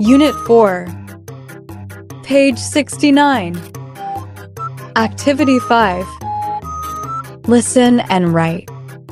Unit 4, page 69. Activity 5. Listen and write.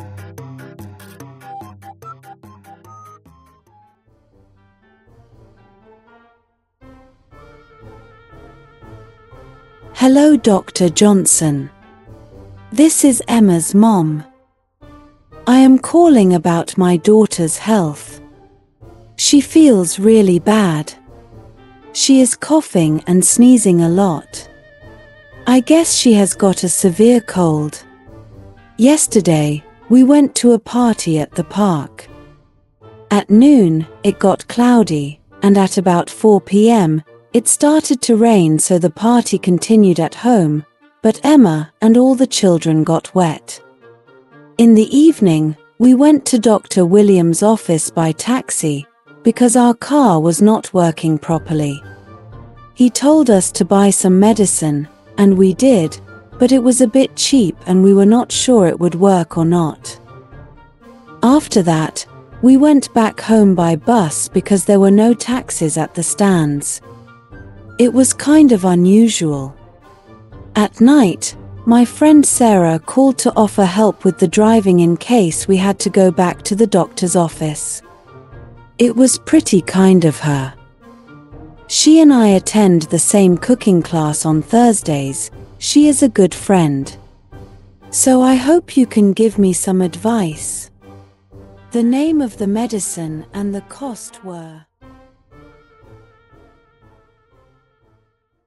Hello, Dr. Johnson. This is Emma's mom. I am calling about my daughter's health. She feels really bad. She is coughing and sneezing a lot. I guess she has got a severe cold. Yesterday, we went to a party at the park. At noon, it got cloudy, and at about 4 p.m., it started to rain, so the party continued at home, but Emma and all the children got wet. In the evening, we went to Dr. Williams' office by taxi, because our car was not working properly. He told us to buy some medicine, and we did, but it was a bit cheap and we were not sure it would work or not. After that, we went back home by bus because there were no taxis at the stands. It was kind of unusual. At night, my friend Sarah called to offer help with the driving in case we had to go back to the doctor's office. It was pretty kind of her. She and I attend the same cooking class on Thursdays. She is a good friend. So I hope you can give me some advice. The name of the medicine and the cost were